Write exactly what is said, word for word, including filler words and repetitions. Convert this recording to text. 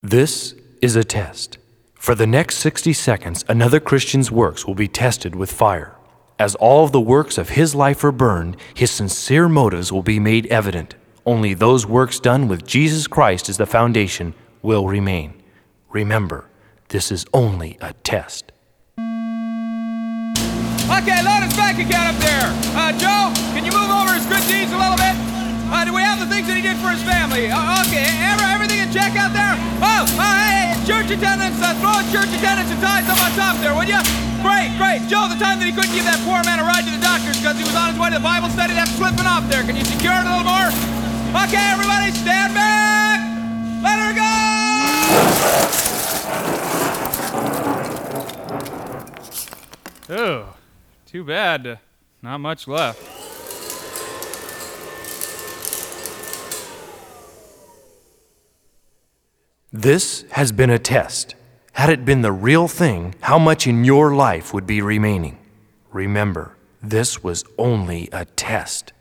This is a test. For the next sixty seconds, another Christian's works will be tested with fire. As all of the works of his life are burned, his sincere motives will be made evident. Only those works done with Jesus Christ as the foundation will remain. Remember, this is only a test. Okay, load us back again up there. Uh, Joe, can you move over his good deeds a little bit? Uh, do we have the things that he did for his family? Uh, okay, Ever, everything in check out there? Oh, uh, hey, church attendance, uh, throw in church attendance and ties up on top there, would you? Great, great. Joe, the time that he couldn't give that poor man a ride to the doctor's because he was on his way to the Bible study, that's slipping off there. Can you secure it a little more? Okay, everybody, stand back! Let her go! Oh, too bad. Not much left. This has been a test. Had it been the real thing, how much in your life would be remaining? Remember, this was only a test.